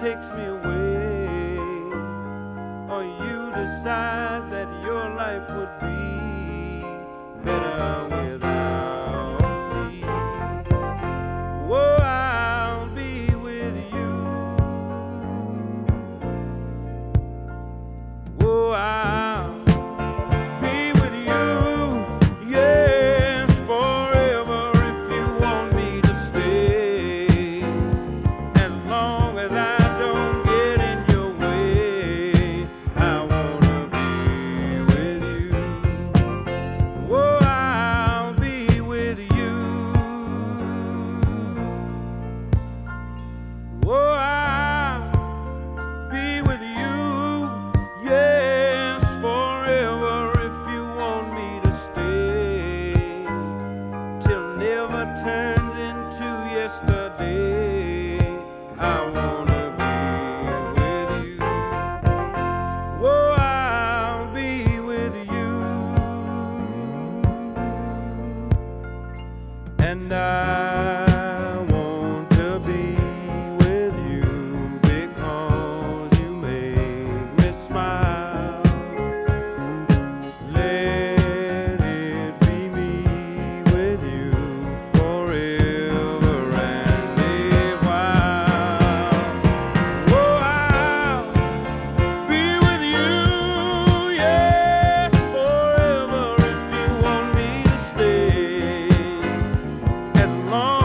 takes me away, or you decide that your life would be better without me. Oh, I'll be with you. Oh, I'll be with you, yes, forever if you want me to stay. As long as I don't get in your way, I wanna be with you. Oh, I'll be with you. Oh, I'll be with you, yes, forever if you want me to stay, till never turns into yesterday. I wanna be with you. Oh, I'll be with you. And I want to be with you because you make me smile. Let it be me with you forever and a while. Oh, I'll be with you, yes, forever if you want me to stay. As long